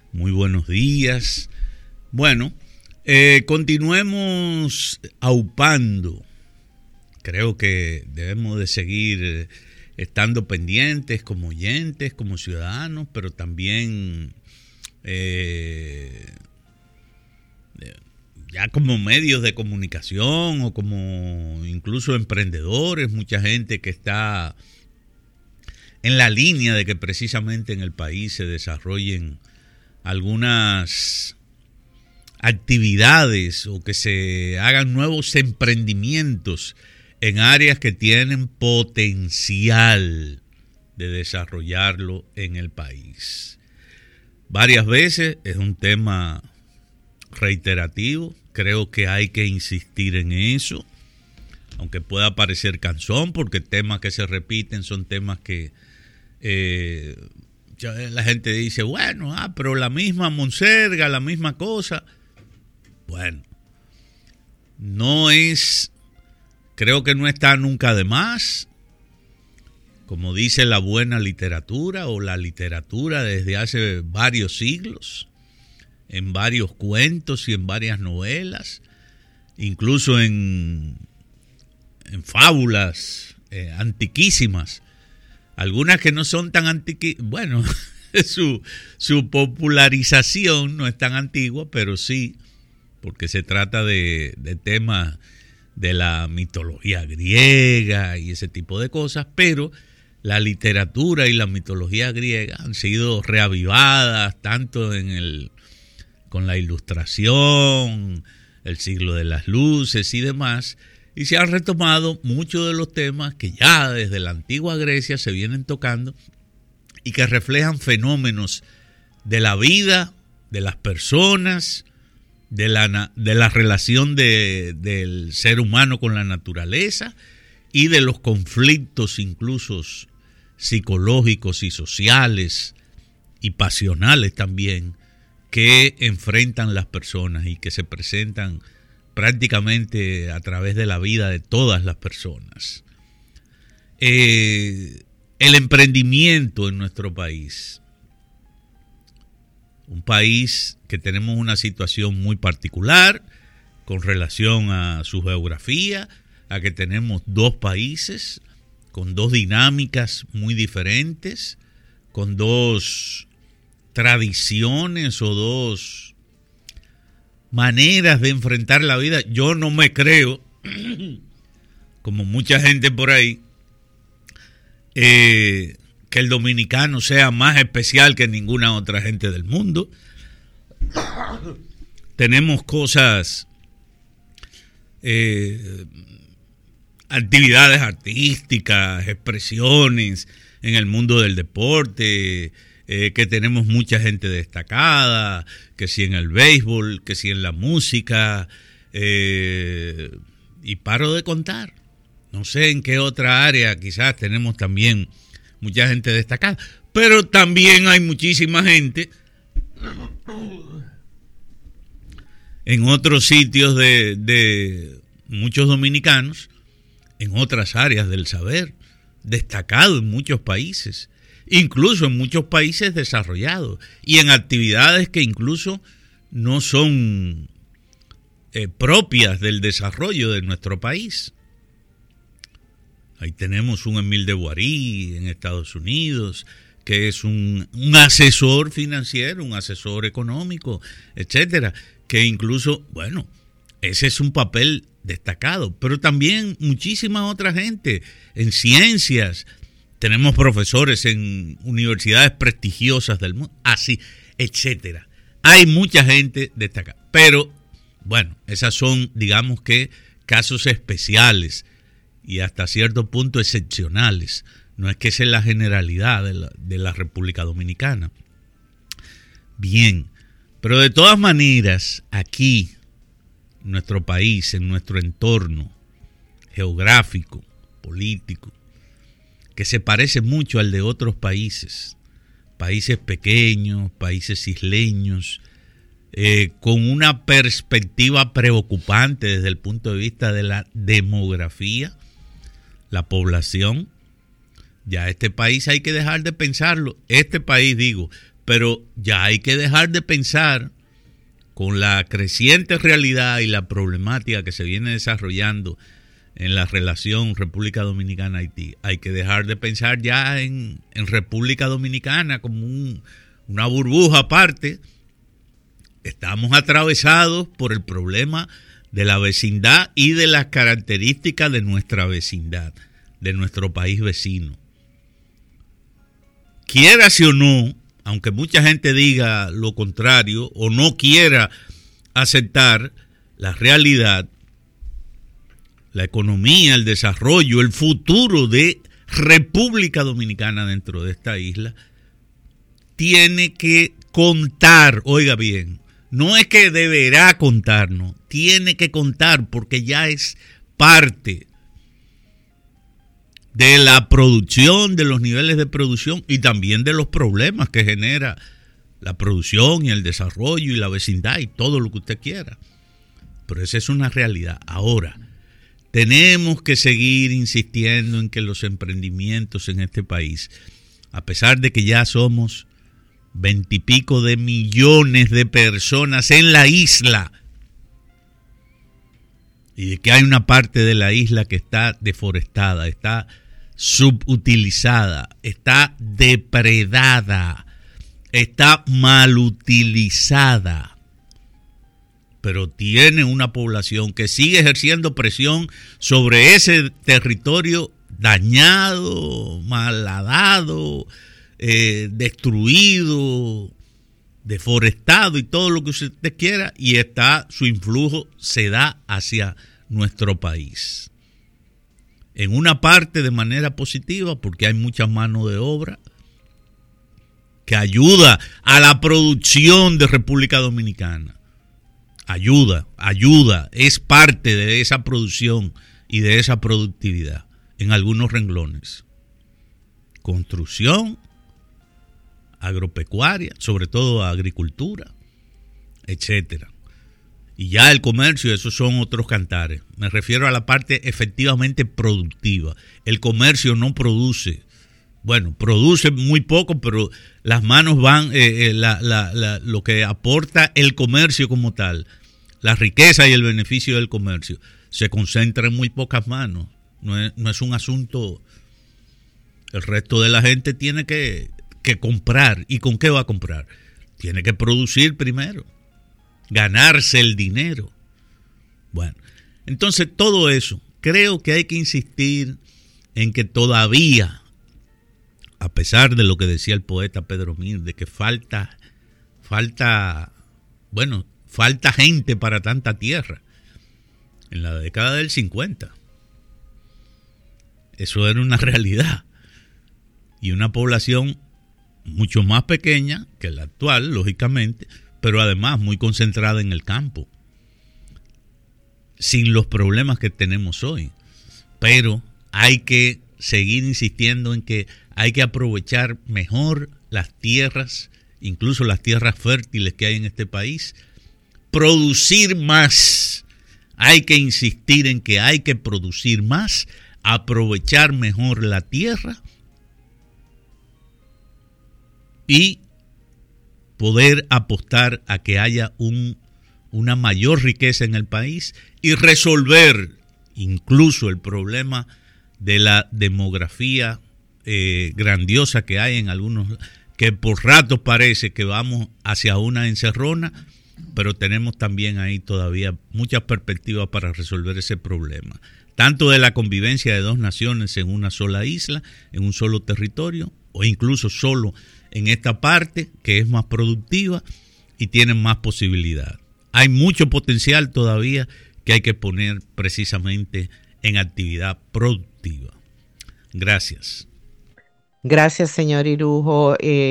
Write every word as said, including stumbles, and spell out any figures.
Muy buenos días. Bueno, eh, continuemos aupando. Creo que debemos de seguir estando pendientes como oyentes, como ciudadanos, pero también eh, ya como medios de comunicación o como incluso emprendedores, mucha gente que está en la línea de que precisamente en el país se desarrollen algunas actividades o que se hagan nuevos emprendimientos en áreas que tienen potencial de desarrollarlo en el país. Varias veces es un tema reiterativo, creo que hay que insistir en eso, aunque pueda parecer cansón, porque temas que se repiten son temas que eh, la gente dice, bueno, ah, pero la misma monserga, la misma cosa. Bueno, no es, creo que no está nunca de más, como dice la buena literatura o la literatura desde hace varios siglos, en varios cuentos y en varias novelas, incluso en, en fábulas eh, antiquísimas, algunas que no son tan antiquísimas, bueno, su, su popularización no es tan antigua, pero sí, porque se trata de, de temas de la mitología griega y ese tipo de cosas, pero la literatura y la mitología griega han sido reavivadas tanto en el con la Ilustración, el siglo de las luces y demás, y se han retomado muchos de los temas que ya desde la antigua Grecia se vienen tocando y que reflejan fenómenos de la vida, de las personas, de la, de la relación de, del ser humano con la naturaleza y de los conflictos incluso psicológicos y sociales y pasionales también que enfrentan las personas y que se presentan prácticamente a través de la vida de todas las personas. Eh, el emprendimiento en nuestro país, un país que tenemos una situación muy particular con relación a su geografía, a que tenemos dos países con dos dinámicas muy diferentes, con dos tradiciones o dos maneras de enfrentar la vida. Yo no me creo, como mucha gente por ahí, eh, que el dominicano sea más especial que ninguna otra gente del mundo. Tenemos cosas, eh, actividades artísticas, expresiones en el mundo del deporte, eh, que tenemos mucha gente destacada, que si en el béisbol, que si en la música, eh, y paro de contar. No sé en qué otra área quizás tenemos también mucha gente destacada, pero también hay muchísima gente en otros sitios de, de muchos dominicanos, en otras áreas del saber, destacado en muchos países, incluso en muchos países desarrollados, y en actividades que incluso no son eh, propias del desarrollo de nuestro país. Ahí tenemos un Emile de Boirí en Estados Unidos, que es un, un asesor financiero, un asesor económico, etcétera, que incluso, bueno, ese es un papel destacado, pero también muchísima otra gente en ciencias. Tenemos profesores en universidades prestigiosas del mundo, así, etcétera. Hay mucha gente destacada, pero bueno, esas son, digamos que, casos especiales y hasta cierto punto excepcionales. No es que sea la generalidad de la, de la República Dominicana. Bien, pero de todas maneras, aquí, en nuestro país, en nuestro entorno geográfico, político, que se parece mucho al de otros países, países pequeños, países isleños, eh, con una perspectiva preocupante desde el punto de vista de la demografía, la población. Ya este país hay que dejar de pensarlo, este país digo, Pero ya hay que dejar de pensar con la creciente realidad y la problemática que se viene desarrollando en la relación República Dominicana-Haití. Hay que dejar de pensar ya en, en República Dominicana como un, una burbuja aparte. Estamos atravesados por el problema de la vecindad y de las características de nuestra vecindad, de nuestro país vecino. Quiérase o no, aunque mucha gente diga lo contrario o no quiera aceptar la realidad, la economía, el desarrollo, el futuro de República Dominicana dentro de esta isla tiene que contar, oiga bien, no es que deberá contarnos, tiene que contar porque ya es parte de la producción, de los niveles de producción y también de los problemas que genera la producción y el desarrollo y la vecindad y todo lo que usted quiera. Pero esa es una realidad. Ahora, tenemos que seguir insistiendo en que los emprendimientos en este país, a pesar de que ya somos veintipico de millones de personas en la isla, y de que hay una parte de la isla que está deforestada, está subutilizada, está depredada, está mal utilizada, pero tiene una población que sigue ejerciendo presión sobre ese territorio dañado, malhadado, eh, destruido, deforestado y todo lo que usted quiera, y está, su influjo se da hacia nuestro país. En una parte de manera positiva, porque hay mucha mano de obra que ayuda a la producción de República Dominicana. Ayuda, ayuda, es parte de esa producción y de esa productividad en algunos renglones. Construcción, agropecuaria, sobre todo agricultura, etcétera. Y ya el comercio, esos son otros cantares. Me refiero a la parte efectivamente productiva. El comercio no produce, bueno, produce muy poco, pero las manos van, eh, eh, la, la, la, lo que aporta el comercio como tal, la riqueza y el beneficio del comercio, se concentra en muy pocas manos. No es, no es un asunto, el resto de la gente tiene que, que comprar. ¿Y con qué va a comprar? Tiene que producir primero, ganarse el dinero. Bueno, entonces todo eso, creo que hay que insistir en que todavía, a pesar de lo que decía el poeta Pedro Mir, de que falta, falta, bueno, falta gente para tanta tierra. En la década del cincuenta, eso era una realidad. Y una población mucho más pequeña que la actual, lógicamente, pero además muy concentrada en el campo, sin los problemas que tenemos hoy. Pero hay que seguir insistiendo en que hay que aprovechar mejor las tierras, incluso las tierras fértiles que hay en este país, producir más. Hay que insistir en que hay que producir más, aprovechar mejor la tierra y poder apostar a que haya un, una mayor riqueza en el país y resolver incluso el problema de la demografía eh, grandiosa que hay en algunos, que por ratos parece que vamos hacia una encerrona, pero tenemos también ahí todavía muchas perspectivas para resolver ese problema, tanto de la convivencia de dos naciones en una sola isla, en un solo territorio, o incluso solo en esta parte que es más productiva y tiene más posibilidad. Hay mucho potencial todavía que hay que poner precisamente en actividad productiva. Gracias. Gracias, señor Irujo. Eh,